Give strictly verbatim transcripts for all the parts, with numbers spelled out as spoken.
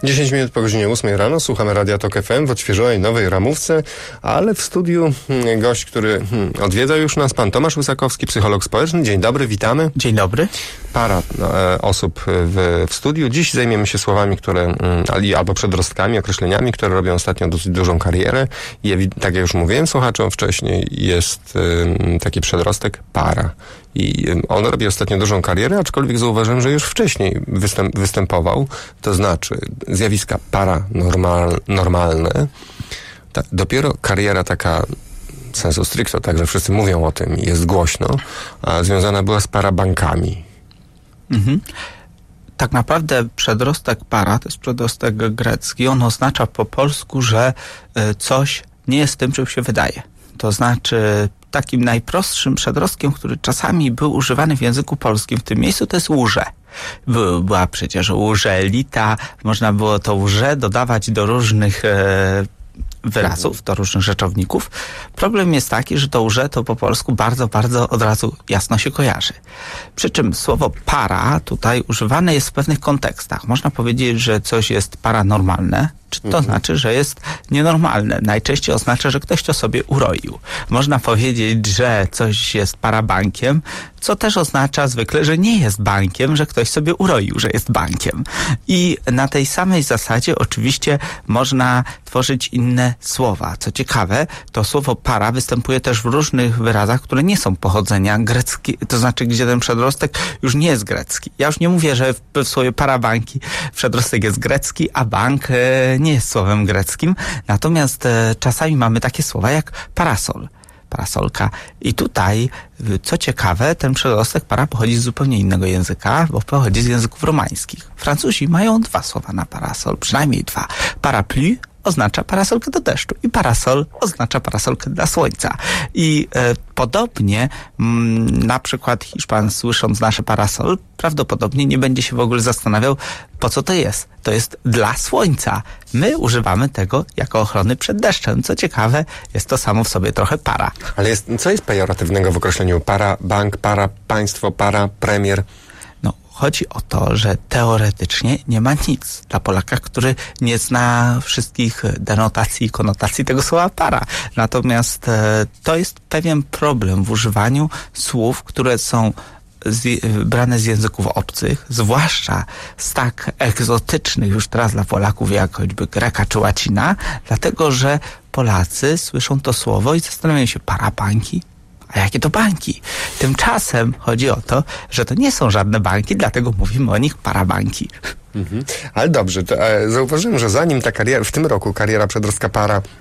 dziesięć minut po godzinie ósmej rano, słuchamy Radia Tok F M w odświeżonej nowej ramówce, ale w studiu hmm, gość, który hmm, odwiedza już nas, pan Tomasz Łysakowski, psycholog społeczny. Dzień dobry, witamy. Dzień dobry. Para e, osób w, w studiu. Dziś zajmiemy się słowami, które, hmm, albo przedrostkami, określeniami, które robią ostatnio dosyć dużą karierę. I tak jak już mówiłem słuchaczom wcześniej, jest e, taki przedrostek para. I on robi ostatnio dużą karierę, aczkolwiek zauważyłem, że już wcześniej występ, występował, to znaczy zjawiska paranormalne. Ta, dopiero kariera taka sensu stricto, także wszyscy mówią o tym, jest głośno, a związana była z parabankami. Mhm. Tak naprawdę przedrostek para, to jest przedrostek grecki, on oznacza po polsku, że coś nie jest tym, czym się wydaje. To znaczy takim najprostszym przedrostkiem, który czasami był używany w języku polskim w tym miejscu, to jest łże. By, była przecież łżelita, można było to łże dodawać do różnych e, wyrazów, do różnych rzeczowników. Problem jest taki, że to łże to po polsku bardzo, bardzo od razu jasno się kojarzy. Przy czym słowo para tutaj używane jest w pewnych kontekstach. Można powiedzieć, że coś jest paranormalne, czy to mhm. znaczy, że jest nienormalne. Najczęściej oznacza, że ktoś to sobie uroił. Można powiedzieć, że coś jest parabankiem, co też oznacza zwykle, że nie jest bankiem, że ktoś sobie uroił, że jest bankiem. I na tej samej zasadzie oczywiście można tworzyć inne słowa. Co ciekawe, to słowo para występuje też w różnych wyrazach, które nie są pochodzenia greckiego, to znaczy, gdzie ten przedrostek już nie jest grecki. Ja już nie mówię, że w, w słowie parabanki przedrostek jest grecki, a bank e, nie jest słowem greckim. Natomiast e, czasami mamy takie słowa jak parasol, parasolka. I tutaj, co ciekawe, ten przedrostek para pochodzi z zupełnie innego języka, bo pochodzi z języków romańskich. Francuzi mają dwa słowa na parasol, przynajmniej dwa. Parapluie oznacza parasolkę do deszczu i parasol oznacza parasolkę dla słońca. I e, podobnie m, na przykład Hiszpan, słysząc nasze parasol, prawdopodobnie nie będzie się w ogóle zastanawiał, po co to jest. To jest dla słońca. My używamy tego jako ochrony przed deszczem. Co ciekawe, jest to samo w sobie trochę para. Ale jest, co jest pejoratywnego w określeniu para, bank, para, państwo, para, premier? No, chodzi o to, że teoretycznie nie ma nic dla Polaka, który nie zna wszystkich denotacji i konotacji tego słowa para. Natomiast e, to jest pewien problem w używaniu słów, które są z, brane z języków obcych, zwłaszcza z tak egzotycznych już teraz dla Polaków jak choćby greka czy łacina, dlatego że Polacy słyszą to słowo i zastanawiają się, parabanki? A jakie to banki? Tymczasem chodzi o to, że to nie są żadne banki, dlatego mówimy o nich parabanki. Mhm. Ale dobrze, to, e, zauważyłem, że zanim ta kariera, w tym roku kariera przedrostka para e,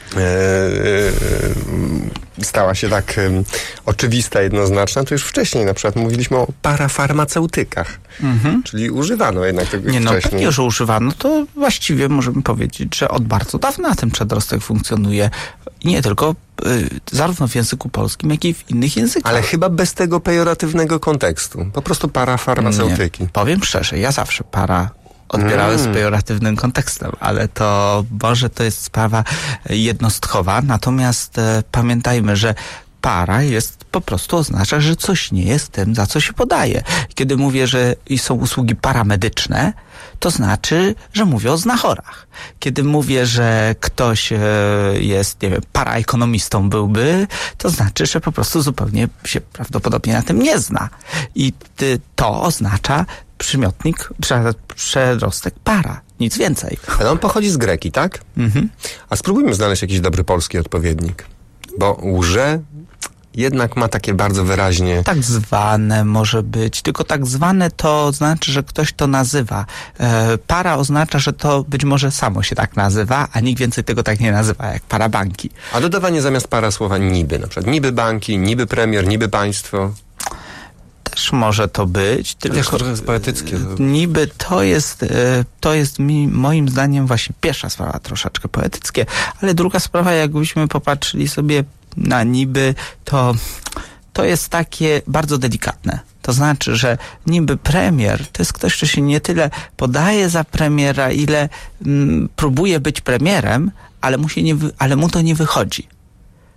e, stała się tak e, oczywista, jednoznaczna, to już wcześniej na przykład mówiliśmy o parafarmaceutykach. Mhm. Czyli używano jednak tego nie, wcześniej. No pewnie, że używano, to właściwie możemy powiedzieć, że od bardzo dawna ten przedrostek funkcjonuje. I nie tylko y, zarówno w języku polskim, jak i w innych językach. Ale chyba bez tego pejoratywnego kontekstu. Po prostu parafarmaceutyki. Nie. Powiem szczerze, ja zawsze para odbierałem mm. z pejoratywnym kontekstem, ale to może to jest sprawa jednostkowa. Natomiast e, pamiętajmy, że para jest po prostu oznacza, że coś nie jest tym, za co się podaje. Kiedy mówię, że są usługi paramedyczne, to znaczy, że mówię o znachorach. Kiedy mówię, że ktoś e, jest, nie wiem, paraekonomistą byłby, to znaczy, że po prostu zupełnie się prawdopodobnie na tym nie zna. I ty, to oznacza przymiotnik, przedrostek para. Nic więcej. Ale on pochodzi z greki, tak? Mhm. A spróbujmy znaleźć jakiś dobry polski odpowiednik. Bo łże jednak ma takie bardzo wyraźnie... Tak zwane może być, tylko tak zwane to znaczy, że ktoś to nazywa. E, para oznacza, że to być może samo się tak nazywa, a nikt więcej tego tak nie nazywa, jak parabanki. A dodawanie zamiast para słowa niby, na przykład niby banki, niby premier, niby państwo... Też może to być, tylko to trochę jest poetyckie. Niby to jest, to jest mi, moim zdaniem właśnie pierwsza sprawa, troszeczkę poetyckie, ale druga sprawa, jakbyśmy popatrzyli sobie na niby, to, to jest takie bardzo delikatne. To znaczy, że niby premier to jest ktoś, kto się nie tyle podaje za premiera, ile mm, próbuje być premierem, ale mu, się nie wy, ale mu to nie wychodzi.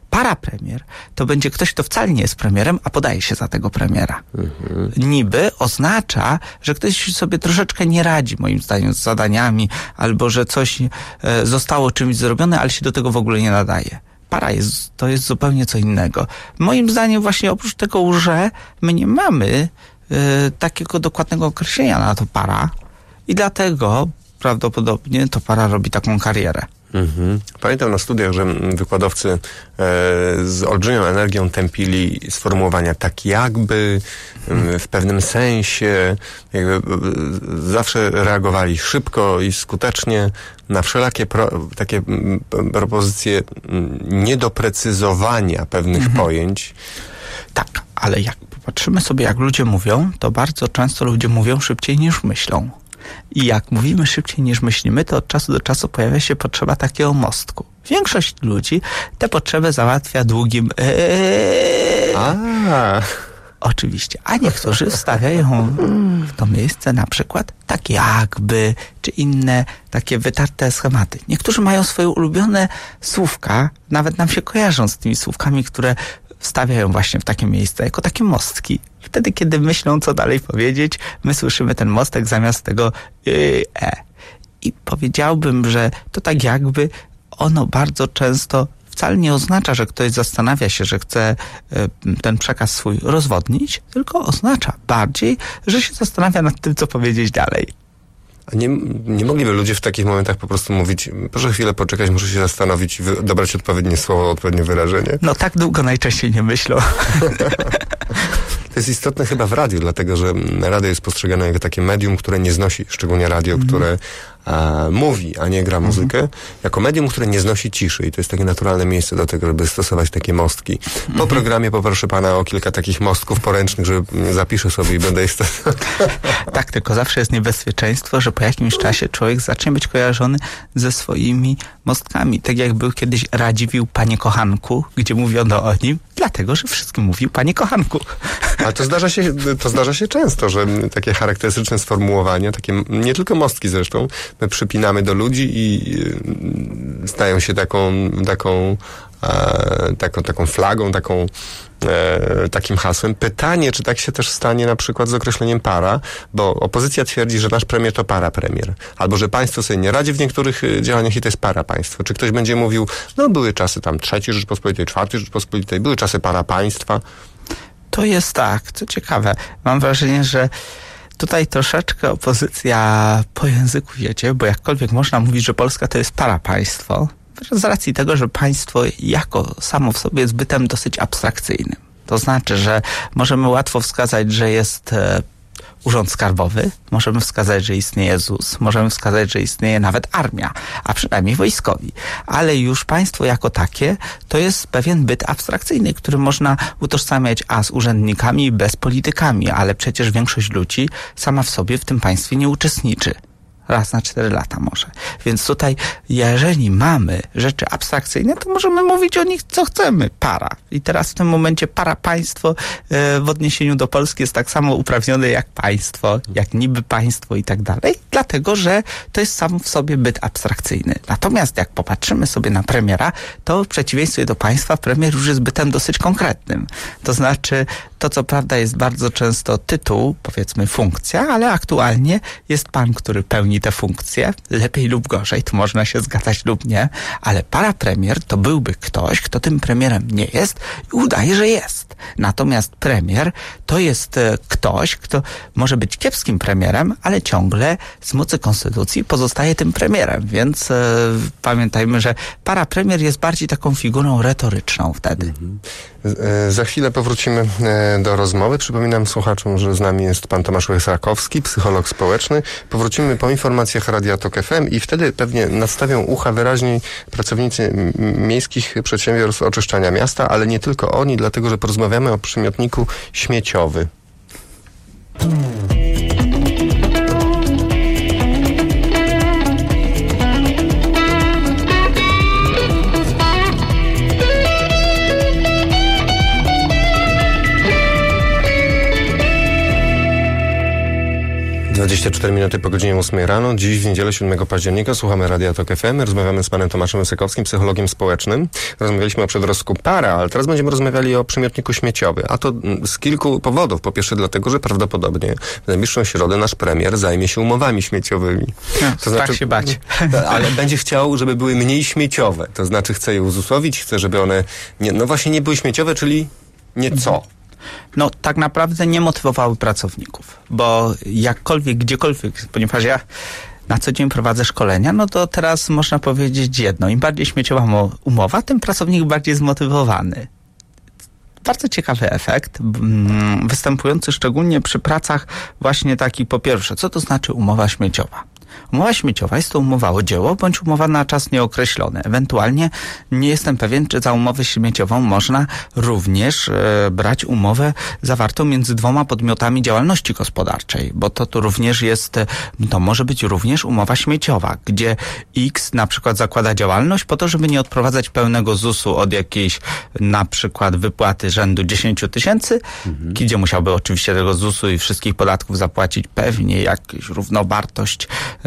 Parapremier to będzie ktoś, kto wcale nie jest premierem, a podaje się za tego premiera. Mhm. Niby oznacza, że ktoś sobie troszeczkę nie radzi, moim zdaniem, z zadaniami, albo że coś e, zostało czymś zrobione, ale się do tego w ogóle nie nadaje. Para jest, to jest zupełnie co innego. Moim zdaniem właśnie oprócz tego, że my nie mamy e, takiego dokładnego określenia na to para i dlatego prawdopodobnie to para robi taką karierę. Mhm. Pamiętam na studiach, że wykładowcy e, z olbrzymią energią tępili sformułowania tak jakby, e, w pewnym sensie, jakby e, zawsze reagowali szybko i skutecznie na wszelakie pro, takie m, propozycje m, niedoprecyzowania pewnych mhm. pojęć. Tak, ale jak popatrzymy sobie, jak ludzie mówią, to bardzo często ludzie mówią szybciej niż myślą. I jak mówimy szybciej niż myślimy, to od czasu do czasu pojawia się potrzeba takiego mostku. Większość ludzi tę potrzebę załatwia długim eee. A. Oczywiście. A niektórzy wstawiają w to miejsce na przykład tak jakby, czy inne takie wytarte schematy. Niektórzy mają swoje ulubione słówka, nawet nam się kojarzą z tymi słówkami, które wstawiają właśnie w takie miejsce, jako takie mostki. Wtedy, kiedy myślą, co dalej powiedzieć, my słyszymy ten mostek zamiast tego yy, e. I powiedziałbym, że to tak jakby ono bardzo często wcale nie oznacza, że ktoś zastanawia się, że chce y, ten przekaz swój rozwodnić, tylko oznacza bardziej, że się zastanawia nad tym, co powiedzieć dalej. A nie, nie mogliby ludzie w takich momentach po prostu mówić, proszę chwilę poczekać, muszę się zastanowić i wy, dobrać odpowiednie słowo, odpowiednie wyrażenie? No tak długo najczęściej nie myślą. To jest istotne chyba w radiu, dlatego że radio jest postrzegane jako takie medium, które nie znosi, szczególnie radio, mm. które a, mówi, a nie gra muzykę, mm. jako medium, które nie znosi ciszy i to jest takie naturalne miejsce do tego, żeby stosować takie mostki. Po mm. programie poproszę pana o kilka takich mostków poręcznych, żeby zapiszę sobie i będę je stosował. Tak, tylko zawsze jest niebezpieczeństwo, że po jakimś czasie człowiek zacznie być kojarzony ze swoimi mostkami. Tak jak był kiedyś Radziwiłł, panie kochanku, gdzie mówiono o nim, dlatego, że wszystkim mówił panie kochanku. Ale to zdarza się, to zdarza się często, że takie charakterystyczne sformułowania, takie nie tylko mostki zresztą, my przypinamy do ludzi i stają się taką, taką, e, taką, taką flagą, taką, e, takim hasłem. Pytanie, czy tak się też stanie na przykład z określeniem para, bo opozycja twierdzi, że nasz premier to para premier, albo że państwo sobie nie radzi w niektórych działaniach i to jest para państwo. Czy ktoś będzie mówił, no były czasy tam trzeciej Rzeczpospolitej, czwartej Rzeczpospolitej, były czasy para państwa. To jest tak, co ciekawe. Mam wrażenie, że tutaj troszeczkę opozycja po języku jedzie, bo jakkolwiek można mówić, że Polska to jest parapaństwo, z racji tego, że państwo jako samo w sobie jest bytem dosyć abstrakcyjnym. To znaczy, że możemy łatwo wskazać, że jest e, Urząd Skarbowy, możemy wskazać, że istnieje Z U S, możemy wskazać, że istnieje nawet armia, a przynajmniej wojskowi. Ale już państwo jako takie to jest pewien byt abstrakcyjny, który można utożsamiać a z urzędnikami, b z politykami, ale przecież większość ludzi sama w sobie w tym państwie nie uczestniczy. Raz na cztery lata może. Więc tutaj, jeżeli mamy rzeczy abstrakcyjne, to możemy mówić o nich, co chcemy. Para. I teraz w tym momencie para państwo e, w odniesieniu do Polski jest tak samo uprawnione jak państwo, jak niby państwo i tak dalej, dlatego, że to jest sam w sobie byt abstrakcyjny. Natomiast jak popatrzymy sobie na premiera, to w przeciwieństwie do państwa, premier już jest bytem dosyć konkretnym. To znaczy, to co prawda jest bardzo często tytuł, powiedzmy funkcja, ale aktualnie jest pan, który pełni te funkcje, lepiej lub gorzej, tu można się zgadzać lub nie, ale parapremier to byłby ktoś, kto tym premierem nie jest i udaje, że jest. Natomiast premier to jest e, ktoś, kto może być kiepskim premierem, ale ciągle z mocy konstytucji pozostaje tym premierem, więc e, pamiętajmy, że parapremier jest bardziej taką figurą retoryczną wtedy. Mhm. E, za chwilę powrócimy e, do rozmowy. Przypominam słuchaczom, że z nami jest pan Tomasz Łechrakowski, psycholog społeczny. Powrócimy po informacjach Radia Tok F M i wtedy pewnie nadstawią ucha wyraźniej pracownicy miejskich przedsiębiorstw oczyszczania miasta, ale nie tylko oni, dlatego że porozmawiamy o przymiotniku śmieciowy. dwadzieścia cztery minuty po godzinie ósmej rano. Dziś w niedzielę siódmego października słuchamy Radia Tok F M. Rozmawiamy z panem Tomaszem Łysakowskim, psychologiem społecznym. Rozmawialiśmy o przedrostku para, ale teraz będziemy rozmawiali o przymiotniku śmieciowy. A to z kilku powodów. Po pierwsze dlatego, że prawdopodobnie w najbliższą środę nasz premier zajmie się umowami śmieciowymi. No, to znaczy, się bać. Ale będzie chciał, żeby były mniej śmieciowe. To znaczy chce je uzusłowić, chce, żeby one nie, no właśnie nie były śmieciowe, czyli nie co? No tak naprawdę nie motywowały pracowników, bo jakkolwiek, gdziekolwiek, ponieważ ja na co dzień prowadzę szkolenia, no to teraz można powiedzieć jedno, im bardziej śmieciowa umowa, tym pracownik bardziej zmotywowany. Bardzo ciekawy efekt, występujący szczególnie przy pracach właśnie taki, po pierwsze, co to znaczy umowa śmieciowa? Umowa śmieciowa jest to umowa o dzieło bądź umowa na czas nieokreślony. Ewentualnie nie jestem pewien, czy za umowę śmieciową można również e, brać umowę zawartą między dwoma podmiotami działalności gospodarczej, bo to, to również jest, to może być również umowa śmieciowa, gdzie X na przykład zakłada działalność po to, żeby nie odprowadzać pełnego zusu od jakiejś na przykład wypłaty rzędu dziesięć tysięcy, mhm. gdzie musiałby oczywiście tego zusu i wszystkich podatków zapłacić pewnie jakąś równowartość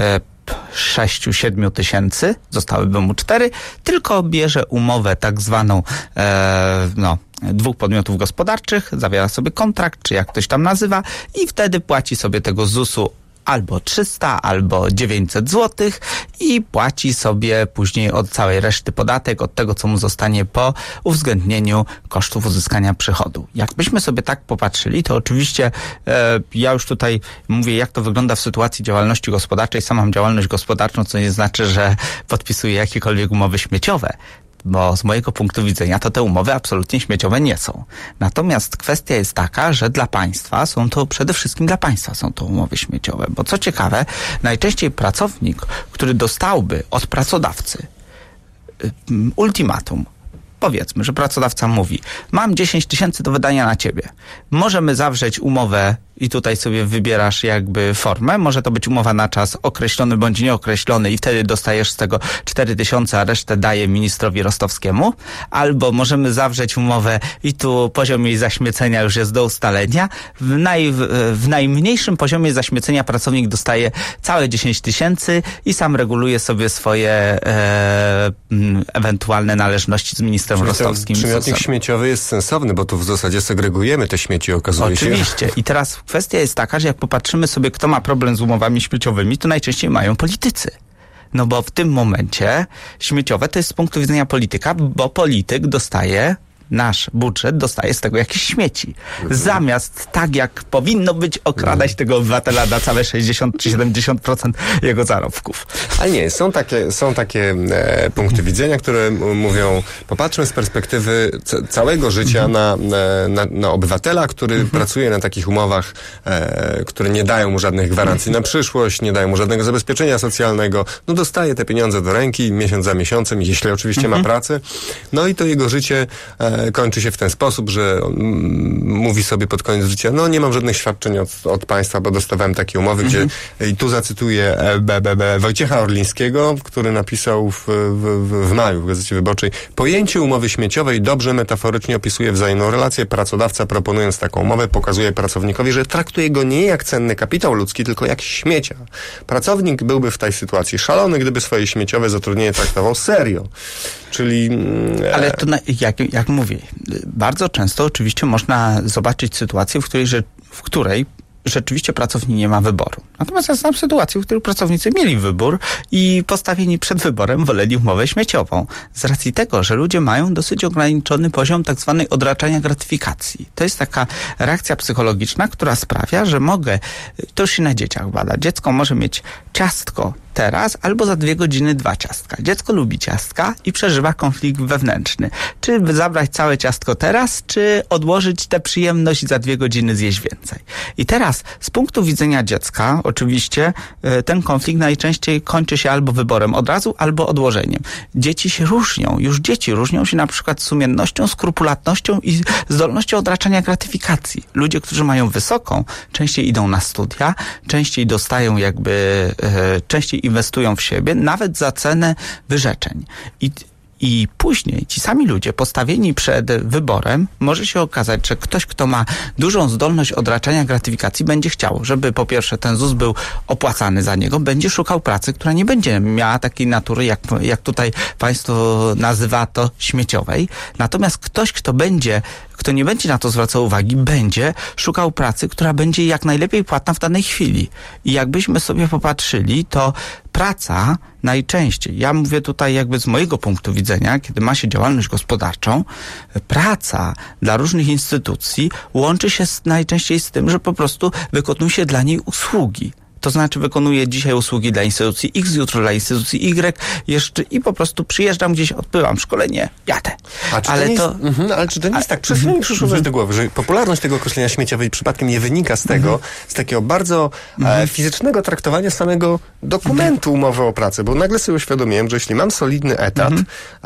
sześć siedem tysięcy, zostałyby mu cztery, tylko bierze umowę tak zwaną e, no, dwóch podmiotów gospodarczych, zawiera sobie kontrakt, czy jak ktoś tam nazywa i wtedy płaci sobie tego zusu albo trzysta, albo dziewięćset złotych i płaci sobie później od całej reszty podatek, od tego, co mu zostanie po uwzględnieniu kosztów uzyskania przychodu. Jakbyśmy sobie tak popatrzyli, to oczywiście e, ja już tutaj mówię, jak to wygląda w sytuacji działalności gospodarczej. Sam mam działalność gospodarczą, co nie znaczy, że podpisuję jakiekolwiek umowy śmieciowe, bo z mojego punktu widzenia to te umowy absolutnie śmieciowe nie są. Natomiast kwestia jest taka, że dla państwa są to, przede wszystkim dla państwa są to umowy śmieciowe, bo co ciekawe, najczęściej pracownik, który dostałby od pracodawcy ultimatum, powiedzmy, że pracodawca mówi, mam dziesięć tysięcy do wydania na ciebie. Możemy zawrzeć umowę i tutaj sobie wybierasz jakby formę. Może to być umowa na czas określony bądź nieokreślony i wtedy dostajesz z tego cztery tysiące, a resztę daje ministrowi Rostowskiemu. Albo możemy zawrzeć umowę i tu poziom jej zaśmiecenia już jest do ustalenia. W, naj, w najmniejszym poziomie zaśmiecenia pracownik dostaje całe dziesięć tysięcy i sam reguluje sobie swoje e, ewentualne należności z ministrem Czyli Rostowskim. Przymiotnik śmieciowy jest sensowny, bo tu w zasadzie segregujemy te śmieci, okazuje Oczywiście. się. Oczywiście. I teraz kwestia jest taka, że jak popatrzymy sobie, kto ma problem z umowami śmieciowymi, to najczęściej mają politycy. No bo w tym momencie śmieciowe to jest z punktu widzenia polityka, bo polityk dostaje, nasz budżet dostaje z tego jakieś śmieci. Mhm. Zamiast tak jak powinno być okradać mhm. tego obywatela na całe sześćdziesiąt czy siedemdziesiąt procent jego zarobków. Ale nie, są takie, są takie e, punkty widzenia, które mówią, popatrzmy z perspektywy c- całego życia na, na, na obywatela, który mhm. pracuje na takich umowach, e, które nie dają mu żadnych gwarancji na przyszłość, nie dają mu żadnego zabezpieczenia socjalnego. No dostaje te pieniądze do ręki miesiąc za miesiącem, jeśli oczywiście mhm. ma pracę. No i to jego życie e, kończy się w ten sposób, że on mówi sobie pod koniec życia, no nie mam żadnych świadczeń od, od państwa, bo dostawałem takie umowy, mm-hmm. gdzie i tu zacytuję B, B, B, Wojciecha Orlińskiego, który napisał w, w, w maju w Gazecie Wyborczej, pojęcie umowy śmieciowej dobrze metaforycznie opisuje wzajemną relację. Pracodawca, proponując taką umowę, pokazuje pracownikowi, że traktuje go nie jak cenny kapitał ludzki, tylko jak śmiecia. Pracownik byłby w tej sytuacji szalony, gdyby swoje śmieciowe zatrudnienie traktował serio. Czyli... Ale to, na, jak, jak mówię, bardzo często oczywiście można zobaczyć sytuację, w której, że, w której rzeczywiście pracownik nie ma wyboru. Natomiast ja znam sytuację, w której pracownicy mieli wybór i postawieni przed wyborem woleli umowę śmieciową. Z racji tego, że ludzie mają dosyć ograniczony poziom tak zwanej odraczania gratyfikacji. To jest taka reakcja psychologiczna, która sprawia, że mogę, to już się na dzieciach bada, dziecko może mieć ciastko teraz albo za dwie godziny dwa ciastka. Dziecko lubi ciastka i przeżywa konflikt wewnętrzny. Czy zabrać całe ciastko teraz, czy odłożyć tę przyjemność i za dwie godziny zjeść więcej. I teraz z punktu widzenia dziecka oczywiście ten konflikt najczęściej kończy się albo wyborem od razu, albo odłożeniem. Dzieci się różnią. Już dzieci różnią się na przykład sumiennością, skrupulatnością i zdolnością odraczania gratyfikacji. Ludzie, którzy mają wysoką, częściej idą na studia, częściej dostają jakby, e, częściej inwestują w siebie, nawet za cenę wyrzeczeń. I I później ci sami ludzie postawieni przed wyborem, może się okazać, że ktoś, kto ma dużą zdolność odraczania gratyfikacji, będzie chciał, żeby po pierwsze ten ZUS był opłacany za niego, będzie szukał pracy, która nie będzie miała takiej natury, jak, jak tutaj państwo nazywa to, śmieciowej. Natomiast ktoś, kto będzie, kto nie będzie na to zwracał uwagi, będzie szukał pracy, która będzie jak najlepiej płatna w danej chwili. I jakbyśmy sobie popatrzyli, to praca najczęściej, ja mówię tutaj jakby z mojego punktu widzenia, kiedy ma się działalność gospodarczą, praca dla różnych instytucji łączy się z, najczęściej z tym, że po prostu wykonuje się dla niej usługi. To znaczy wykonuję dzisiaj usługi dla instytucji X, jutro dla instytucji Y, jeszcze i po prostu przyjeżdżam gdzieś, odbywam szkolenie, jadę. A czy ale, to nie to, jest, mhm, ale czy to nie jest a, tak? Przez chwilę mi przyszło coś do głowy, że popularność tego określenia śmieciowej przypadkiem nie wynika z tego, z takiego bardzo e, fizycznego traktowania samego dokumentu umowy o pracę, bo nagle sobie uświadomiłem, że jeśli mam solidny etat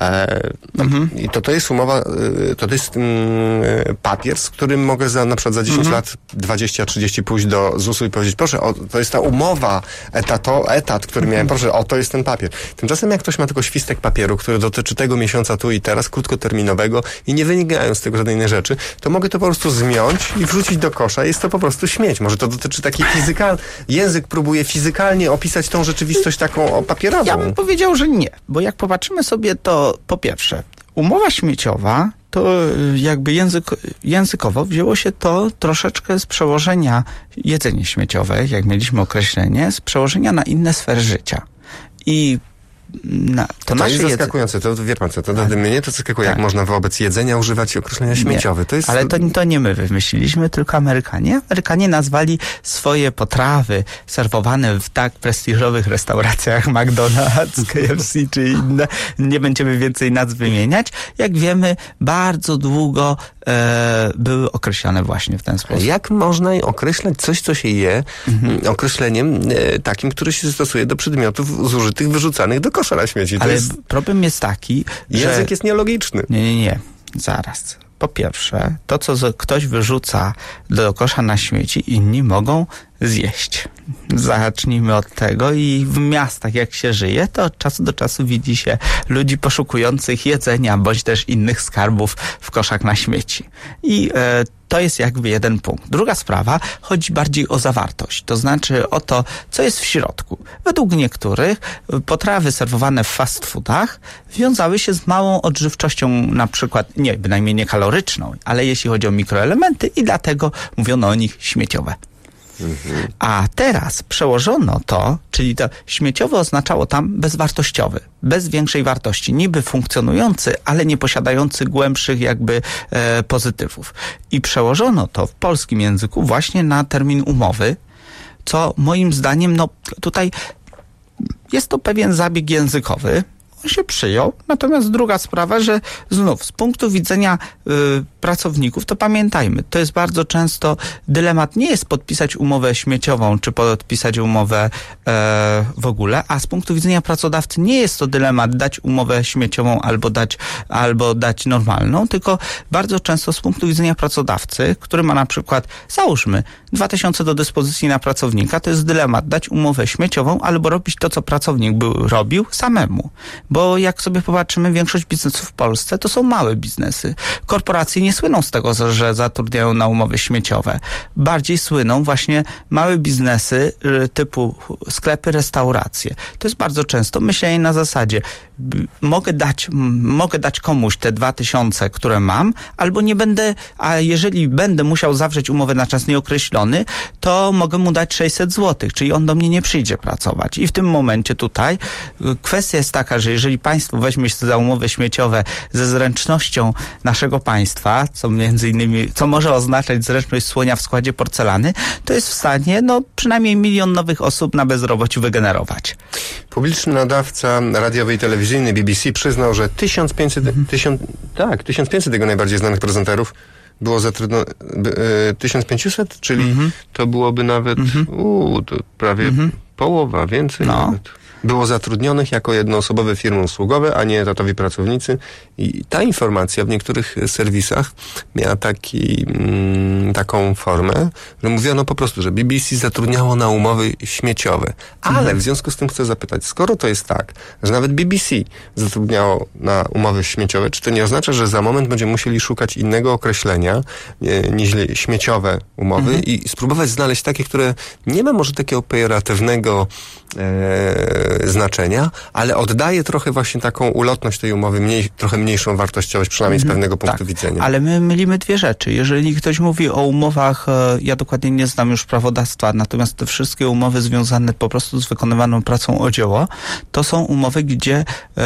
e, i to to jest umowa, e, to, to jest mm, papier, z którym mogę za, na przykład za dziesięć lat, dwadzieścia trzydzieści pójść do zusu i powiedzieć, proszę, o, to jest ta umowa, etato, etat, który miałem, proszę, o, to jest ten papier. Tymczasem jak ktoś ma tylko świstek papieru, który dotyczy tego miesiąca tu i teraz, krótkoterminowego i nie wynikają z tego żadnej innej rzeczy, to mogę to po prostu zmiąć i wrzucić do kosza. Jest to po prostu śmieć. Może to dotyczy takiej fizykalnej... Język próbuje fizykalnie opisać tą rzeczywistość taką papierową. Ja bym powiedział, że nie, bo jak popatrzymy sobie, to po pierwsze, umowa śmieciowa to jakby język, językowo wzięło się to troszeczkę z przełożenia jedzenie śmieciowe, jak mieliśmy określenie, z przełożenia na inne sfery życia. I na, to, to nasze jest jedz... zaskakujące, to wie pan co, to tak. mnie to zaskakuje, tak. jak można wobec jedzenia używać określenia śmieciowe. To jest... Ale to, to nie my wymyśliliśmy, tylko Amerykanie. Amerykanie nazwali swoje potrawy serwowane w tak prestiżowych restauracjach McDonald's, K F C czy inne, nie będziemy więcej nazw wymieniać. Jak wiemy, bardzo długo e, były określane właśnie w ten sposób. Jak można określać coś, co się je, mhm. określeniem e, takim, które się stosuje do przedmiotów zużytych, wyrzucanych do kosza na śmieci? To Ale jest... problem jest taki, że... Język jest nielogiczny. Nie, nie, nie. Zaraz. Po pierwsze, to, co ktoś wyrzuca do kosza na śmieci, inni mogą zjeść. Zacznijmy od tego i w miastach, jak się żyje, to od czasu do czasu widzi się ludzi poszukujących jedzenia, bądź też innych skarbów w koszach na śmieci. I e, to jest jakby jeden punkt. Druga sprawa, chodzi bardziej o zawartość, to znaczy o to, co jest w środku. Według niektórych potrawy serwowane w fast foodach wiązały się z małą odżywczością, na przykład, nie, bynajmniej nie kaloryczną, ale jeśli chodzi o mikroelementy i dlatego mówiono o nich śmieciowe. Mhm. A teraz przełożono to, czyli to śmieciowe oznaczało tam bezwartościowy, bez większej wartości, niby funkcjonujący, ale nie posiadający głębszych jakby e, pozytywów. I przełożono to w polskim języku właśnie na termin umowy, co moim zdaniem, no tutaj jest to pewien zabieg językowy, on się przyjął, natomiast druga sprawa, że znów z punktu widzenia y, pracowników, to pamiętajmy, to jest bardzo często dylemat, nie jest podpisać umowę śmieciową, czy podpisać umowę e, w ogóle, a z punktu widzenia pracodawcy nie jest to dylemat dać umowę śmieciową albo dać, albo dać normalną, tylko bardzo często z punktu widzenia pracodawcy, który ma na przykład, załóżmy, dwa tysiące do dyspozycji na pracownika, to jest dylemat dać umowę śmieciową albo robić to, co pracownik był, robił samemu. Bo jak sobie popatrzymy, większość biznesów w Polsce to są małe biznesy. Korporacje nie słyną z tego, że zatrudniają na umowy śmieciowe. Bardziej słyną właśnie małe biznesy typu sklepy, restauracje. To jest bardzo często myślenie na zasadzie mogę dać, mogę dać komuś te dwa tysiące, które mam, albo nie będę, a jeżeli będę musiał zawrzeć umowę na czas nieokreślony, to mogę mu dać sześćset złotych, czyli on do mnie nie przyjdzie pracować. I w tym momencie tutaj kwestia jest taka, że jeżeli państwo weźmie się za umowy śmieciowe ze zręcznością naszego państwa, co między innymi, co może oznaczać zręczność słonia w składzie porcelany, to jest w stanie, no, przynajmniej milion nowych osób na bezrobociu wygenerować. Publiczny nadawca radiowy i telewizyjny B B C przyznał, że tysiąc pięćset, mm. tysiąc, tak, tysiąc pięćset jego najbardziej znanych prezenterów było zatrudnionych, tysiąc pięćset, czyli mm-hmm. to byłoby nawet, mm-hmm. uu, to prawie, mm-hmm. Połowa, więcej No. nawet. Było zatrudnionych jako jednoosobowe firmy usługowe, a nie etatowi pracownicy. I ta informacja w niektórych serwisach miała taki, mm, taką formę, że mówiono po prostu, że B B C zatrudniało na umowy śmieciowe. Ale mhm. w związku z tym chcę zapytać, skoro to jest tak, że nawet B B C zatrudniało na umowy śmieciowe, czy to nie oznacza, że za moment będziemy musieli szukać innego określenia nie, niż śmieciowe umowy mhm. i spróbować znaleźć takie, które nie ma może takiego pejoratywnego e, znaczenia, ale oddaje trochę właśnie taką ulotność tej umowy, mniej, trochę mniejszą wartościowość, przynajmniej z pewnego punktu tak, widzenia. Ale my mylimy dwie rzeczy. Jeżeli ktoś mówi o umowach, ja dokładnie nie znam już prawodawstwa, natomiast te wszystkie umowy związane po prostu z wykonywaną pracą o dzieło, to są umowy, gdzie,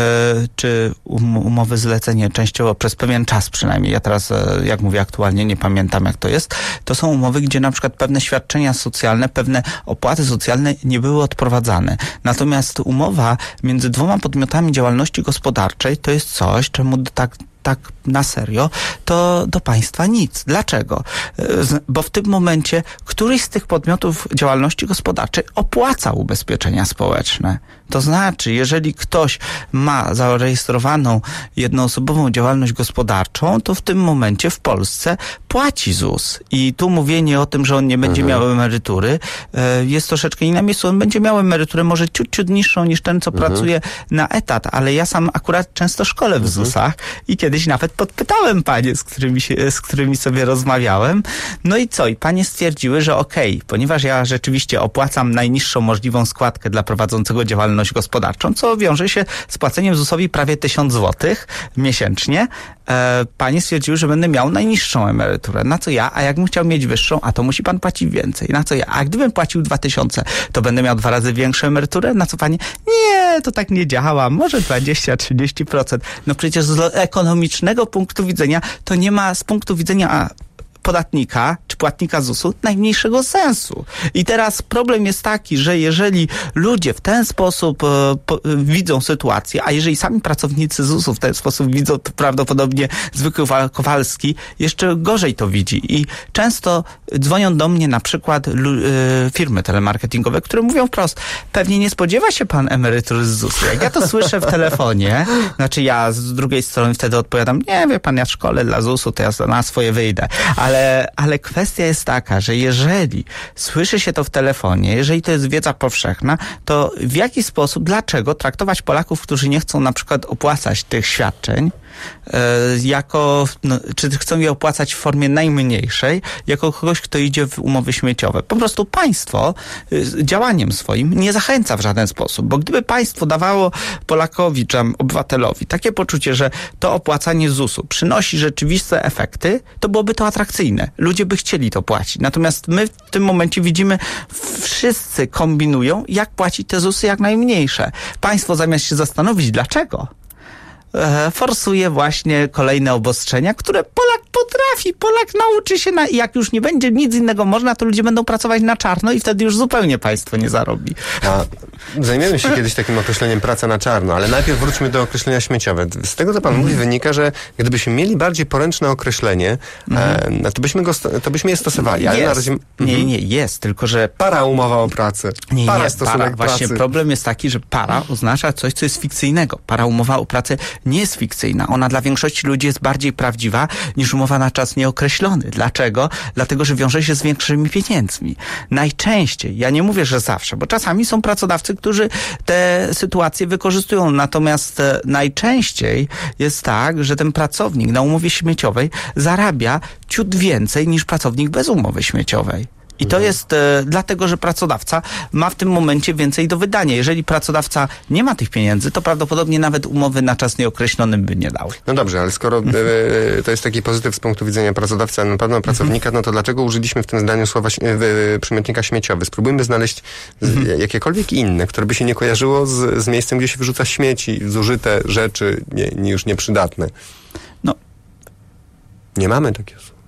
czy umowy zlecenie częściowo przez pewien czas przynajmniej, ja teraz, jak mówię aktualnie, nie pamiętam jak to jest, to są umowy, gdzie na przykład pewne świadczenia socjalne, pewne opłaty socjalne nie były odprowadzane. Natomiast umowa między dwoma podmiotami działalności gospodarczej to jest coś, czemu tak tak na serio, to do państwa nic. Dlaczego? Bo w tym momencie któryś z tych podmiotów działalności gospodarczej opłaca ubezpieczenia społeczne. To znaczy, jeżeli ktoś ma zarejestrowaną jednoosobową działalność gospodarczą, to w tym momencie w Polsce płaci ZUS. I tu mówienie o tym, że on nie będzie mhm. miał emerytury, jest troszeczkę nie na miejscu. On będzie miał emeryturę może ciut, ciut niższą niż ten, co mhm. pracuje na etat, ale ja sam akurat często szkolę w mhm. ZUS-ach i kiedyś nawet podpytałem panie, z którymi, się, z którymi sobie rozmawiałem. No i co? I panie stwierdziły, że okej, okay, ponieważ ja rzeczywiście opłacam najniższą możliwą składkę dla prowadzącego działalność gospodarczą, co wiąże się z płaceniem ZUS-owi prawie tysiąc złotych miesięcznie, e, panie stwierdziły, że będę miał najniższą emeryturę. Na co ja? A jakbym chciał mieć wyższą, a to musi pan płacić więcej. Na co ja? A gdybym płacił dwa tysiące, to będę miał dwa razy większą emeryturę? Na co panie? Nie, to tak nie działa. Może dwadzieścia do trzydziestu procent. No przecież z ekonomicznego punktu widzenia to nie ma z punktu widzenia podatnika czy płatnika zusu najmniejszego sensu. I teraz problem jest taki, że jeżeli ludzie w ten sposób e, po, widzą sytuację, a jeżeli sami pracownicy zusu w ten sposób widzą, to prawdopodobnie zwykły Kowalski jeszcze gorzej to widzi. I często dzwonią do mnie na przykład e, firmy telemarketingowe, które mówią wprost, pewnie nie spodziewa się pan emerytury z zusu. Jak ja to słyszę w telefonie, znaczy ja z drugiej strony wtedy odpowiadam, nie wie pan, ja w szkole dla zusu, to ja na swoje wyjdę. Ale, ale kwestia jest taka, że jeżeli słyszy się to w telefonie, jeżeli to jest wiedza powszechna, to w jaki sposób, dlaczego traktować Polaków, którzy nie chcą na przykład opłacać tych świadczeń, jako, no, czy chcą je opłacać w formie najmniejszej, jako kogoś, kto idzie w umowy śmieciowe. Po prostu państwo działaniem swoim nie zachęca w żaden sposób, bo gdyby państwo dawało Polakowi, czy obywatelowi takie poczucie, że to opłacanie zusu przynosi rzeczywiste efekty, to byłoby to atrakcyjne. Ludzie by chcieli to płacić. Natomiast my w tym momencie widzimy, wszyscy kombinują, jak płacić te zusy jak najmniejsze. Państwo zamiast się zastanowić, dlaczego, forsuje właśnie kolejne obostrzenia, które Polak potrafi. Polak nauczy się, na, jak już nie będzie nic innego można, to ludzie będą pracować na czarno i wtedy już zupełnie państwo nie zarobi. A zajmiemy się kiedyś takim określeniem praca na czarno, ale najpierw wróćmy do określenia śmieciowe. Z tego, co pan mm. mówi, wynika, że gdybyśmy mieli bardziej poręczne określenie, mm. e, to, byśmy go, to byśmy je stosowali. Ale jest. Na razie, nie, nie, jest, tylko że... Para umowa o pracę. Nie, para nie, stosunek para. pracy. Właśnie problem jest taki, że para oznacza coś, co jest fikcyjnego. Para umowa o pracę nie jest fikcyjna. Ona dla większości ludzi jest bardziej prawdziwa niż umowa na czas nieokreślony. Dlaczego? Dlatego, że wiąże się z większymi pieniędzmi. Najczęściej, ja nie mówię, że zawsze, bo czasami są pracodawcy, którzy te sytuacje wykorzystują. Natomiast e, najczęściej jest tak, że ten pracownik na umowie śmieciowej zarabia ciut więcej niż pracownik bez umowy śmieciowej. I to jest e, dlatego, że pracodawca ma w tym momencie więcej do wydania. Jeżeli pracodawca nie ma tych pieniędzy, to prawdopodobnie nawet umowy na czas nieokreślony by nie dał. No dobrze, ale skoro e, to jest taki pozytyw z punktu widzenia pracodawcy, a na pewno pracownika, no to dlaczego użyliśmy w tym zdaniu słowa e, przymiotnika śmieciowy? Spróbujmy znaleźć z, jakiekolwiek inne, które by się nie kojarzyło z, z miejscem, gdzie się wyrzuca śmieci, zużyte rzeczy nie, nie już nieprzydatne. No. Nie mamy takiego słowa.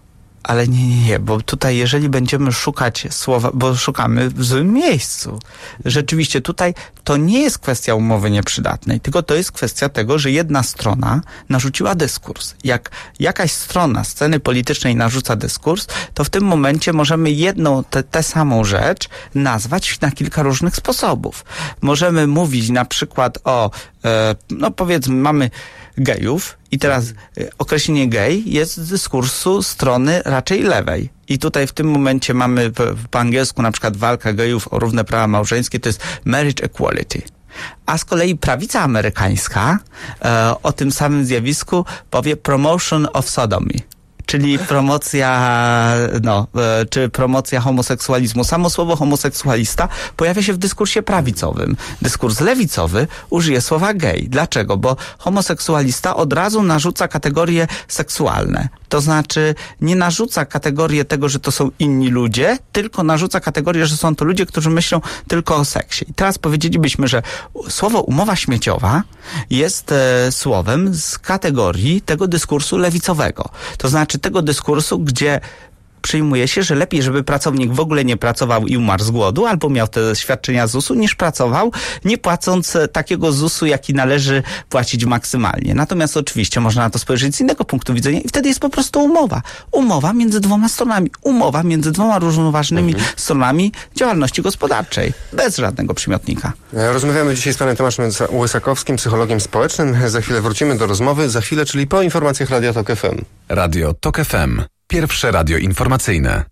Ale nie, nie, nie, bo tutaj jeżeli będziemy szukać słowa, bo szukamy w złym miejscu. Rzeczywiście tutaj to nie jest kwestia umowy nieprzydatnej, tylko to jest kwestia tego, że jedna strona narzuciła dyskurs. Jak jakaś strona sceny politycznej narzuca dyskurs, to w tym momencie możemy jedną, tę te, samą rzecz nazwać na kilka różnych sposobów. Możemy mówić na przykład o, e, no powiedzmy, mamy gejów i teraz y, określenie gej jest z dyskursu strony raczej lewej. I tutaj w tym momencie mamy w, po angielsku na przykład walka gejów o równe prawa małżeńskie, to jest marriage equality. A z kolei prawica amerykańska e, o tym samym zjawisku powie promotion of sodomy. Czyli promocja, no, e, czy promocja homoseksualizmu. Samo słowo homoseksualista pojawia się w dyskursie prawicowym. Dyskurs lewicowy użyje słowa gej. Dlaczego? Bo homoseksualista od razu narzuca kategorie seksualne. To znaczy nie narzuca kategorię tego, że to są inni ludzie, tylko narzuca kategorię, że są to ludzie, którzy myślą tylko o seksie. I teraz powiedzielibyśmy, że słowo umowa śmieciowa jest e, słowem z kategorii tego dyskursu lewicowego. To znaczy tego dyskursu, gdzie przyjmuje się, że lepiej, żeby pracownik w ogóle nie pracował i umarł z głodu, albo miał te świadczenia z zusu, niż pracował, nie płacąc takiego zusu, jaki należy płacić maksymalnie. Natomiast oczywiście można na to spojrzeć z innego punktu widzenia i wtedy jest po prostu umowa. Umowa między dwoma stronami. Umowa między dwoma równoważnymi mhm. stronami działalności gospodarczej. Bez żadnego przymiotnika. Rozmawiamy dzisiaj z panem Tomaszem Łysakowskim, psychologiem społecznym. Za chwilę wrócimy do rozmowy. Za chwilę, czyli po informacjach Radia Tok F M. Radio Tok F M. Pierwsze radio informacyjne.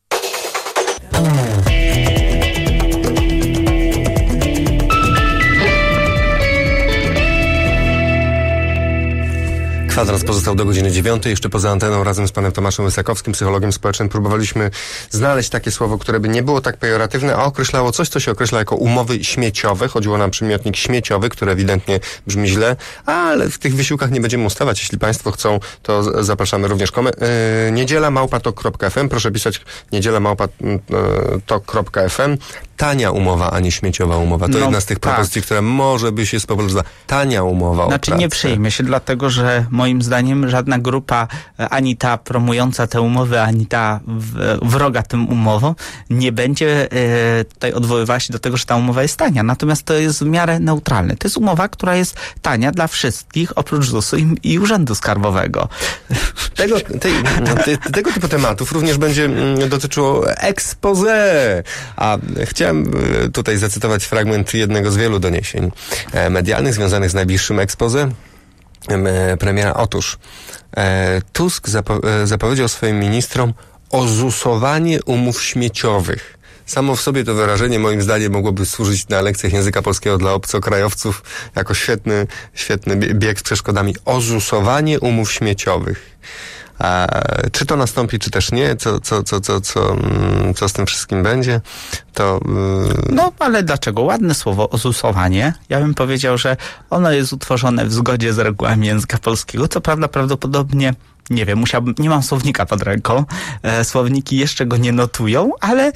Kwadrans pozostał do godziny dziewiątej. Jeszcze poza anteną razem z panem Tomaszem Łysakowskim, psychologiem społecznym, próbowaliśmy znaleźć takie słowo, które by nie było tak pejoratywne, a określało coś, co się określa jako umowy śmieciowe. Chodziło nam przymiotnik śmieciowy, który ewidentnie brzmi źle, ale w tych wysiłkach nie będziemy ustawać. Jeśli państwo chcą, to zapraszamy również. Kom- yy, niedziela małpa tok kropka f m. Proszę pisać niedziela małpa tok kropka f m. Tania umowa, a nie śmieciowa umowa. To no, jedna z tych tak. propozycji, która może by się spopularyzowała. Tania umowa. Znaczy nie przejmie się, dlatego że moim zdaniem żadna grupa, ani ta promująca te umowy, ani ta wroga tym umowom, nie będzie e, tutaj odwoływała się do tego, że ta umowa jest tania. Natomiast to jest w miarę neutralne. To jest umowa, która jest tania dla wszystkich, oprócz zusu i, i Urzędu Skarbowego. Tego, tej, no, te, tego typu tematów również będzie mm, dotyczyło expose. A chciałem tutaj zacytować fragment jednego z wielu doniesień e, medialnych związanych z najbliższym expose e, premiera. Otóż e, Tusk zapo- e, zapowiedział swoim ministrom ozusowanie umów śmieciowych. Samo w sobie to wyrażenie moim zdaniem mogłoby służyć na lekcjach języka polskiego dla obcokrajowców jako świetny, świetny bieg z przeszkodami. Ozusowanie umów śmieciowych. A czy to nastąpi, czy też nie, co, co, co, co, co, co z tym wszystkim będzie, to... Yy... No, ale dlaczego? Ładne słowo, ozusowanie. Ja bym powiedział, że ono jest utworzone w zgodzie z regułami języka polskiego. Co prawda, prawdopodobnie, nie wiem, musiałbym, nie mam słownika pod ręką, e, słowniki jeszcze go nie notują, ale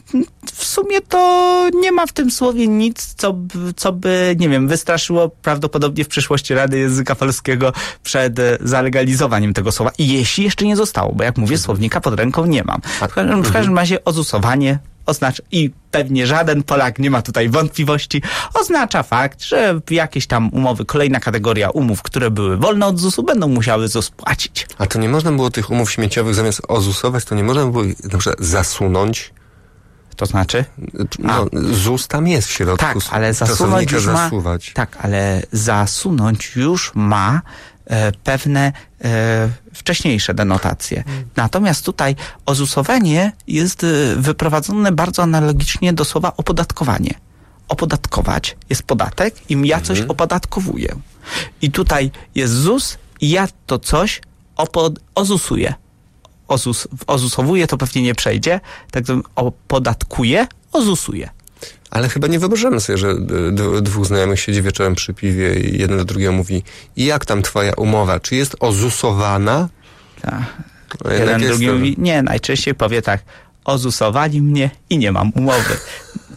w sumie to nie ma w tym słowie nic, co, co by, nie wiem, wystraszyło prawdopodobnie w przyszłości Rady Języka Polskiego przed zalegalizowaniem tego słowa. I jeśli jeszcze nie zostało, bo jak mówię, słownika pod ręką nie mam. W każdym, w każdym razie ozusowanie oznacza, i pewnie żaden Polak nie ma tutaj wątpliwości, oznacza fakt, że jakieś tam umowy, kolejna kategoria umów, które były wolne od zusu, będą musiały zus płacić. A to nie można było tych umów śmieciowych zamiast ozusować, to nie można było na przykład zasunąć? To znaczy? No, ZUS tam jest w środku. Tak, ale zasunąć już ma, zasuwać. Tak, ale zasunąć już ma e, pewne e, wcześniejsze denotacje. Hmm. Natomiast tutaj ozusowanie jest e, wyprowadzone bardzo analogicznie do słowa opodatkowanie. Opodatkować jest podatek i ja coś hmm. opodatkowuję. I tutaj jest ZUS i ja to coś opod- ozusuję. Ozus, ozusowuje to pewnie nie przejdzie, tak opodatkuje, ozusuje. Ale chyba nie wyobrażamy sobie, że d- dwóch znajomych siedzi wieczorem przy piwie i jeden do drugiego mówi: i jak tam twoja umowa? Czy jest ozusowana? Tak. Jeden drugi to... mówi, nie, najczęściej powie tak: ozusowali mnie i nie mam umowy.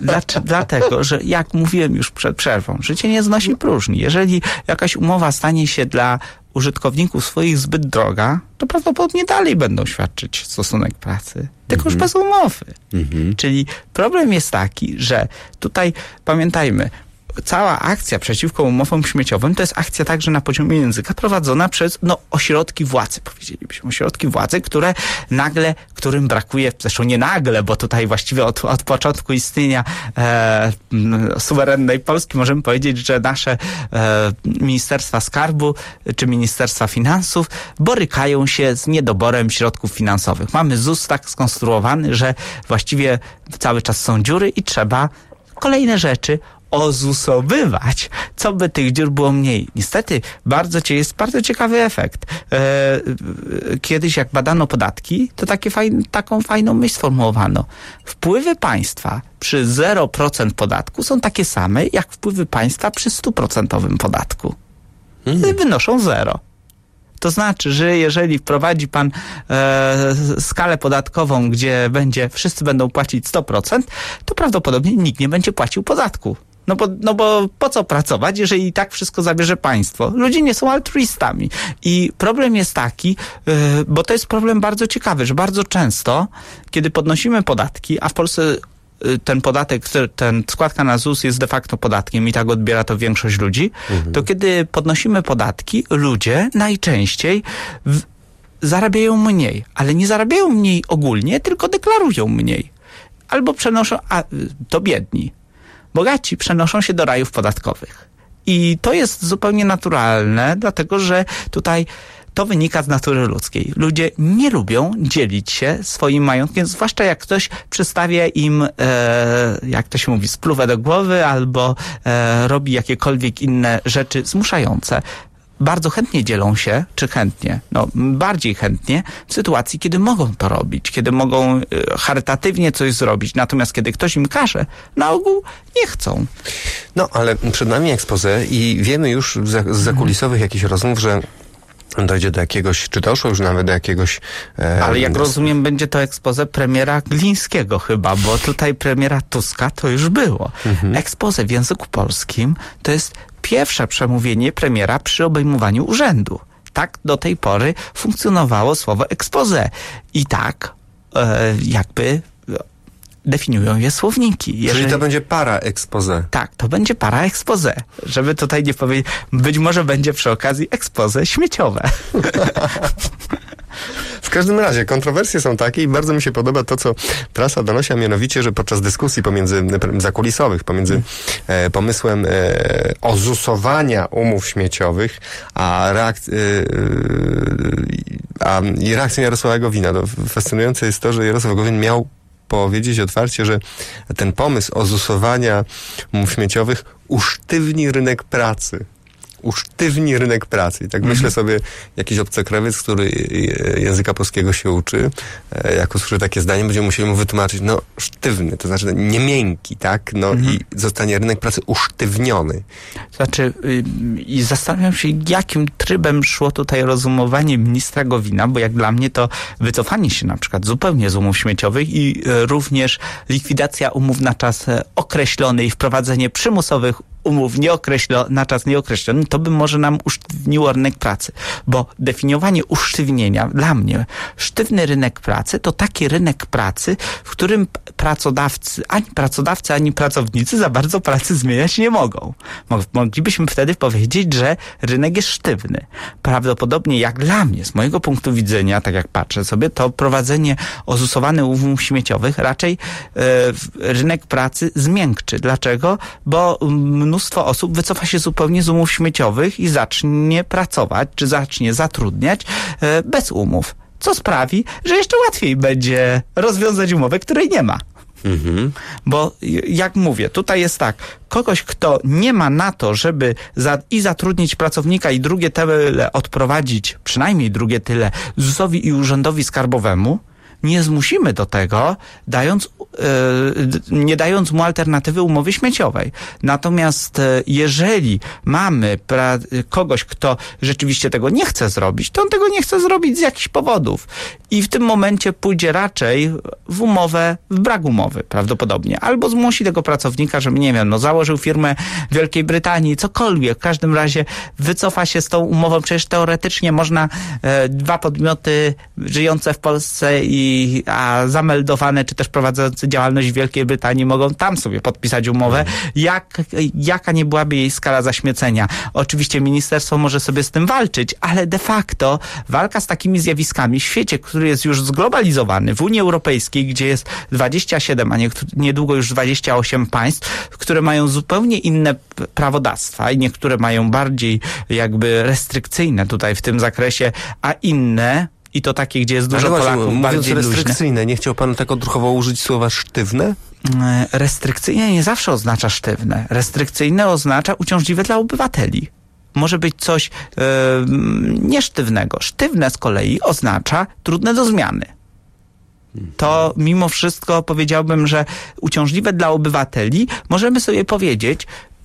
Dlaczego? Dlatego, że jak mówiłem już przed przerwą, życie nie znosi próżni. Jeżeli jakaś umowa stanie się dla użytkowników swoich zbyt droga, to prawdopodobnie dalej będą świadczyć stosunek pracy. Tylko mhm. już bez umowy. Mhm. Czyli problem jest taki, że tutaj pamiętajmy, cała akcja przeciwko umowom śmieciowym to jest akcja także na poziomie języka prowadzona przez no, ośrodki władzy, powiedzielibyśmy. Ośrodki władzy, które nagle, którym brakuje, zresztą nie nagle, bo tutaj właściwie od, od początku istnienia e, suwerennej Polski możemy powiedzieć, że nasze e, Ministerstwa Skarbu czy Ministerstwa Finansów borykają się z niedoborem środków finansowych. Mamy ZUS tak skonstruowany, że właściwie cały czas są dziury i trzeba kolejne rzeczy ozusowywać, co by tych dziur było mniej. Niestety bardzo jest bardzo ciekawy efekt. E, kiedyś jak badano podatki, to takie fajn, taką fajną myśl sformułowano. Wpływy państwa przy zero procent podatku są takie same, jak wpływy państwa przy sto procent podatku. Hmm. Wynoszą zero. To znaczy, że jeżeli wprowadzi pan e, skalę podatkową, gdzie będzie, wszyscy będą płacić sto procent, to prawdopodobnie nikt nie będzie płacił podatku. No bo, no bo po co pracować, jeżeli i tak wszystko zabierze państwo? Ludzie nie są altruistami. I problem jest taki, yy, bo to jest problem bardzo ciekawy, że bardzo często, kiedy podnosimy podatki, a w Polsce yy, ten podatek, ten składka na ZUS jest de facto podatkiem i tak odbiera to większość ludzi, mhm. to kiedy podnosimy podatki, ludzie najczęściej w, zarabiają mniej, ale nie zarabiają mniej ogólnie, tylko deklarują mniej. Albo przenoszą, a to biedni. Bogaci przenoszą się do rajów podatkowych. I to jest zupełnie naturalne, dlatego że tutaj to wynika z natury ludzkiej. Ludzie nie lubią dzielić się swoim majątkiem, zwłaszcza jak ktoś przystawia im, e, jak to się mówi, spluwę do głowy albo e, robi jakiekolwiek inne rzeczy zmuszające. Bardzo chętnie dzielą się, czy chętnie, no bardziej chętnie w sytuacji, kiedy mogą to robić, kiedy mogą y, charytatywnie coś zrobić, natomiast kiedy ktoś im każe, na ogół nie chcą. No, ale przed nami expose i wiemy już z zakulisowych jakichś rozmów, że dojdzie do jakiegoś, czy doszło już nawet do jakiegoś... E, Ale jak rozumiem, będzie to expose premiera Glińskiego chyba, bo tutaj premiera Tuska to już było. Mhm. Expose w języku polskim to jest pierwsze przemówienie premiera przy obejmowaniu urzędu. Tak do tej pory funkcjonowało słowo expose. I tak e, jakby definiują je słowniki. Jeżeli... Czyli to będzie para expose. Tak, to będzie para expose. Żeby tutaj nie powiedzieć, być może będzie przy okazji expose śmieciowe. W każdym razie kontrowersje są takie i bardzo mi się podoba to, co prasa donosi, a mianowicie, że podczas dyskusji pomiędzy zakulisowych, pomiędzy e, pomysłem e, ozusowania umów śmieciowych, a, reakc- e, a i reakcją Jarosława Gowina. No, fascynujące jest to, że Jarosław Gowin miał powiedzieć otwarcie, że ten pomysł ozusowania umów śmieciowych usztywni rynek pracy. Usztywni rynek pracy. I tak mm. myślę sobie, jakiś obcokrajowiec, który języka polskiego się uczy, jak usłyszy takie zdanie, będziemy musieli mu wytłumaczyć, no sztywny, to znaczy nie miękki, tak? No mm. i zostanie rynek pracy usztywniony. Znaczy, yy, i zastanawiam się, jakim trybem szło tutaj rozumowanie ministra Gowina, bo jak dla mnie to wycofanie się na przykład zupełnie z umów śmieciowych i yy, również likwidacja umów na czas określony i wprowadzenie przymusowych umów nieokreślo, na czas nieokreślony, to by może nam usztywniło rynek pracy. Bo definiowanie usztywnienia, dla mnie, sztywny rynek pracy to taki rynek pracy, w którym pracodawcy, ani pracodawcy, ani pracownicy za bardzo pracy zmieniać nie mogą. Moglibyśmy wtedy powiedzieć, że rynek jest sztywny. Prawdopodobnie, jak dla mnie, z mojego punktu widzenia, tak jak patrzę sobie, to prowadzenie ozusowanych umów śmieciowych raczej e, rynek pracy zmiękczy. Dlaczego? Bo mnóstwo osób wycofa się zupełnie z umów śmieciowych i zacznie pracować, czy zacznie zatrudniać e, bez umów. Co sprawi, że jeszcze łatwiej będzie rozwiązać umowę, której nie ma. Mhm. Bo jak mówię, tutaj jest tak, kogoś, kto nie ma na to, żeby za, i zatrudnić pracownika i drugie tyle odprowadzić, przynajmniej drugie tyle, zusowi i urzędowi skarbowemu, nie zmusimy do tego, dając, nie dając mu alternatywy umowy śmieciowej. Natomiast jeżeli mamy pra- kogoś, kto rzeczywiście tego nie chce zrobić, to on tego nie chce zrobić z jakichś powodów. I w tym momencie pójdzie raczej w umowę, w brak umowy prawdopodobnie. Albo zmusi tego pracownika, żeby, nie wiem, no założył firmę w Wielkiej Brytanii, cokolwiek. W każdym razie wycofa się z tą umową. Przecież teoretycznie można e, dwa podmioty żyjące w Polsce i a zameldowane, czy też prowadzące działalność w Wielkiej Brytanii mogą tam sobie podpisać umowę. Jak, jaka nie byłaby jej skala zaśmiecenia? Oczywiście ministerstwo może sobie z tym walczyć, ale de facto walka z takimi zjawiskami w świecie, który jest już zglobalizowany, w Unii Europejskiej, gdzie jest dwadzieścia siedem, a nie, niedługo już dwadzieścia osiem państw, które mają zupełnie inne prawodawstwa i niektóre mają bardziej jakby restrykcyjne tutaj w tym zakresie, a inne i to takie, gdzie jest dużo Ale Polaków, właśnie, bardziej mówiąc luźne. restrykcyjne, nie chciał pan tak odruchowo użyć słowa sztywne? Restrykcyjne nie zawsze oznacza sztywne. Restrykcyjne oznacza uciążliwe dla obywateli. Może być coś yy, niesztywnego. Sztywne z kolei oznacza trudne do zmiany. To mimo wszystko powiedziałbym, że uciążliwe dla obywateli możemy sobie powiedzieć,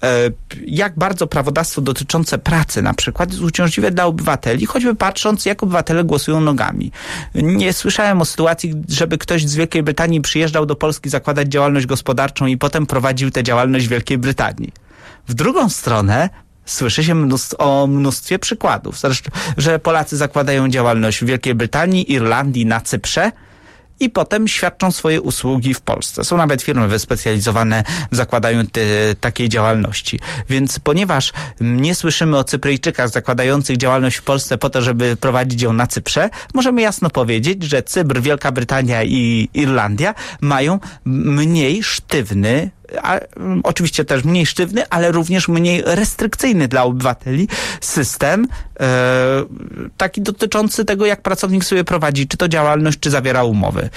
jak bardzo prawodawstwo dotyczące pracy na przykład jest uciążliwe dla obywateli, choćby patrząc, jak obywatele głosują nogami. Nie słyszałem o sytuacji, żeby ktoś z Wielkiej Brytanii przyjeżdżał do Polski zakładać działalność gospodarczą i potem prowadził tę działalność w Wielkiej Brytanii. W drugą stronę słyszy się mnóstw- o mnóstwie przykładów. Zresztą, że Polacy zakładają działalność w Wielkiej Brytanii, Irlandii, na Cyprze i potem świadczą swoje usługi w Polsce. Są nawet firmy wyspecjalizowane w zakładaniu te, takiej działalności. Więc ponieważ nie słyszymy o Cypryjczykach zakładających działalność w Polsce po to, żeby prowadzić ją na Cyprze, możemy jasno powiedzieć, że Cypr, Wielka Brytania i Irlandia mają mniej sztywny, a, oczywiście też mniej sztywny, ale również mniej restrykcyjny dla obywateli system e, taki dotyczący tego, jak pracownik sobie prowadzi, czy to działalność, czy zawiera umowy.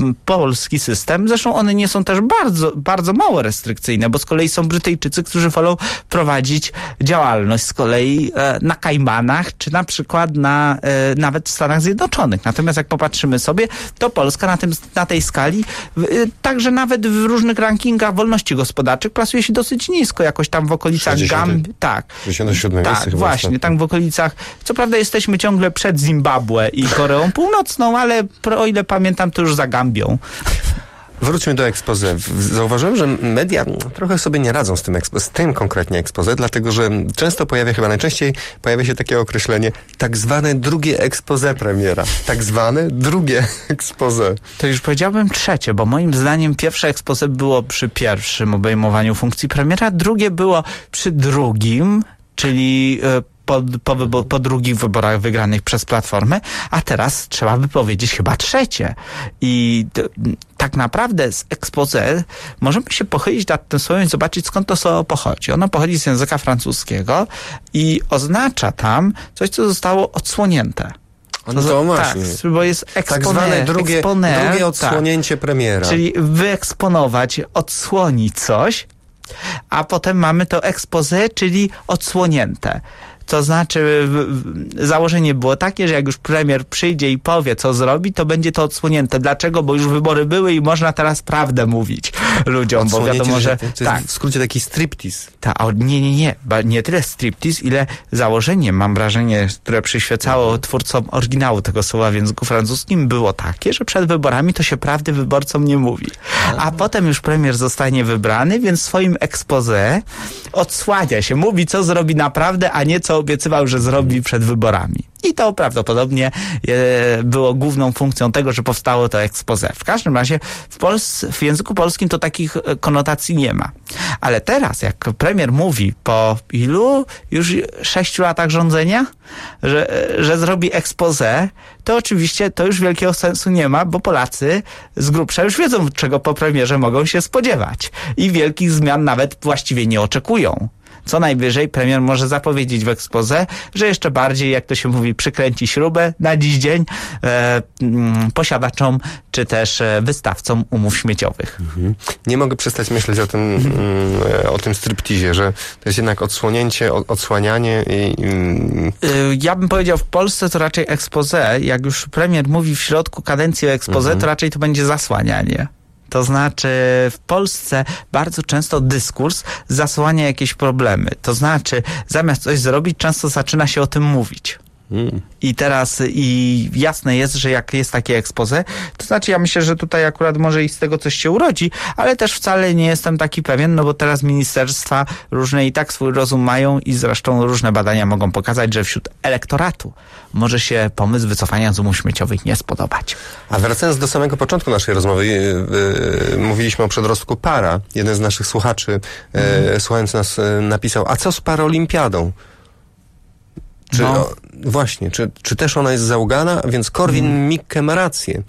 Polski system, zresztą one nie są też bardzo, bardzo mało restrykcyjne, bo z kolei są Brytyjczycy, którzy wolą prowadzić działalność z kolei e, na Kajmanach, czy na przykład na, e, nawet w Stanach Zjednoczonych. Natomiast jak popatrzymy sobie, to Polska na, tym, na tej skali, e, także nawet w różnych rankingach wolności gospodarczych plasuje się dosyć nisko, jakoś tam w okolicach Gambii. Tak. sześćdziesiąte siódme tak, miejsce chyba właśnie, ostatnio. tam w okolicach. Co prawda jesteśmy ciągle przed Zimbabwe i Koreą Północną, ale o ile pamiętam, to już za Gambią. Wróćmy do expose. Zauważyłem, że media trochę sobie nie radzą z tym, expo, z tym konkretnie expose, dlatego że często pojawia, chyba najczęściej pojawia się takie określenie tak zwane drugie expose premiera. Tak zwane drugie expose. To już powiedziałbym trzecie, bo moim zdaniem pierwsze expose było przy pierwszym obejmowaniu funkcji premiera, drugie było przy drugim, czyli po, po, wybo- po drugich wyborach wygranych przez Platformę, a teraz trzeba by powiedzieć chyba trzecie. I d- tak naprawdę z expose możemy się pochylić nad tym słowem i zobaczyć, skąd to słowo pochodzi. Ono pochodzi z języka francuskiego i oznacza tam coś, co zostało odsłonięte. No to tak, bo jest exponer, tak zwane drugie, exponer, drugie odsłonięcie tak. premiera. Czyli wyeksponować, odsłonić coś, a potem mamy to expose, czyli odsłonięte. To znaczy założenie było takie, że jak już premier przyjdzie i powie, co zrobi, to będzie to odsłonięte. Dlaczego? Bo już wybory były i można teraz prawdę mówić ludziom, bo wiadomo, że... To jest tak. w skrócie taki striptease. Ta, a nie, nie, nie. Nie tyle striptease, ile założenie, mam wrażenie, które przyświecało twórcom oryginału tego słowa w języku francuskim, było takie, że przed wyborami to się prawdy wyborcom nie mówi. A potem już premier zostanie wybrany, więc w swoim expose odsłania się, mówi, co zrobi naprawdę, a nie co obiecywał, że zrobi przed wyborami. I to prawdopodobnie e, było główną funkcją tego, że powstało to expose. W każdym razie w, Pols- w języku polskim to takich konotacji nie ma. Ale teraz, jak premier mówi po ilu? Już sześciu latach rządzenia? Że, że zrobi expose, to oczywiście to już wielkiego sensu nie ma, bo Polacy z grubsza już wiedzą, czego po premierze mogą się spodziewać. I wielkich zmian nawet właściwie nie oczekują. Co najwyżej premier może zapowiedzieć w exposé, że jeszcze bardziej, jak to się mówi, przykręci śrubę na dziś dzień e, m, posiadaczom czy też e, wystawcom umów śmieciowych. Mhm. Nie mogę przestać myśleć o tym, mm, o tym striptizie, że to jest jednak odsłonięcie, o, odsłanianie i... Mm. Ja bym powiedział, w Polsce to raczej exposé. Jak już premier mówi w środku kadencji o exposé, mhm. to raczej to będzie zasłanianie. To znaczy w Polsce bardzo często dyskurs zasłania jakieś problemy. To znaczy zamiast coś zrobić, często zaczyna się o tym mówić. Hmm. I teraz i jasne jest, że jak jest takie exposé, to znaczy ja myślę, że tutaj akurat może i z tego coś się urodzi, ale też wcale nie jestem taki pewien, no bo teraz ministerstwa różne i tak swój rozum mają i zresztą różne badania mogą pokazać, że wśród elektoratu może się pomysł wycofania z umów śmieciowych nie spodobać. A wracając do samego początku naszej rozmowy, yy, yy, mówiliśmy o przedrostku para. Jeden z naszych słuchaczy, yy, hmm. słuchając nas, yy, napisał, a co z paraolimpiadą? Czy, no. o, właśnie, czy, czy też ona jest załgana? Więc Korwin-Mikke ma rację.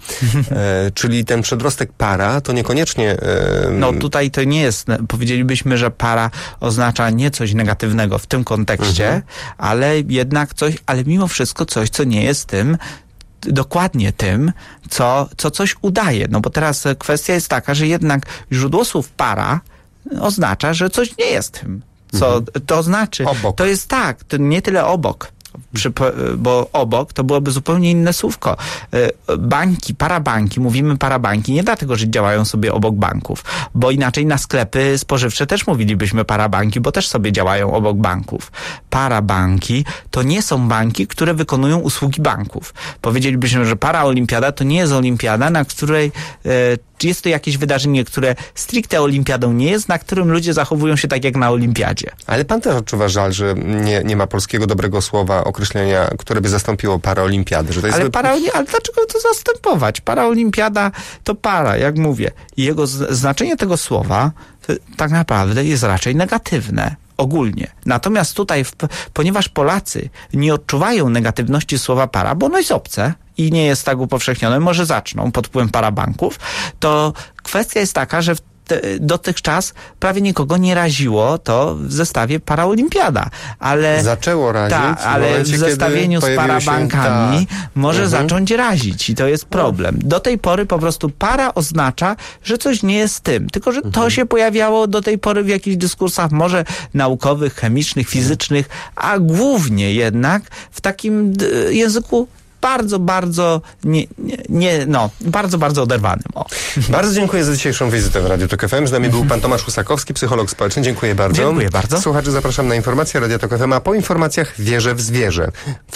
E, czyli ten przedrostek para to niekoniecznie... E, no tutaj to nie jest, powiedzielibyśmy, że para oznacza nie coś negatywnego w tym kontekście, mhm. ale jednak coś, ale mimo wszystko coś, co nie jest tym, dokładnie tym, co, co coś udaje. No bo teraz kwestia jest taka, że jednak źródło słów para oznacza, że coś nie jest tym. Co mhm. to znaczy? Obok. To jest tak, to nie tyle obok, przy, bo obok to byłoby zupełnie inne słówko. Banki, parabanki, mówimy parabanki nie dlatego, że działają sobie obok banków, bo inaczej na sklepy spożywcze też mówilibyśmy parabanki, bo też sobie działają obok banków. Parabanki to nie są banki, które wykonują usługi banków. Powiedzielibyśmy, że paraolimpiada to nie jest olimpiada, na której e, jest to jakieś wydarzenie, które stricte olimpiadą nie jest, na którym ludzie zachowują się tak jak na olimpiadzie. Ale pan też odczuwa żal, że nie, nie ma polskiego dobrego słowa, określenia, które by zastąpiło paraolimpiadę. Że to jest ale, zbyt... para, ale dlaczego to zastępować? Paraolimpiada to para, jak mówię. I jego z, znaczenie tego słowa to, tak naprawdę jest raczej negatywne. Ogólnie. Natomiast tutaj, w, ponieważ Polacy nie odczuwają negatywności słowa para, bo ono jest obce i nie jest tak upowszechnione, może zaczną pod wpływem parabanków, to kwestia jest taka, że w te, dotychczas prawie nikogo nie raziło to w zestawie paraolimpiada. Ale zaczęło razić. Ta, ale w, momencie, w zestawieniu z parabankami ta... może mhm. zacząć razić i to jest problem. Do tej pory po prostu para oznacza, że coś nie jest tym. Tylko, że to mhm. się pojawiało do tej pory w jakichś dyskursach może naukowych, chemicznych, fizycznych, a głównie jednak w takim d- języku bardzo, bardzo nie, nie, nie, no, bardzo, bardzo oderwanym. O. Bardzo dziękuję za dzisiejszą wizytę w Radiu Tok F M. Z nami był pan Tomasz Husakowski, psycholog społeczny. Dziękuję bardzo. Dziękuję bardzo. Słuchaczy zapraszam na informacje Radia Tok F M, a po informacjach wierzę w zwierzę.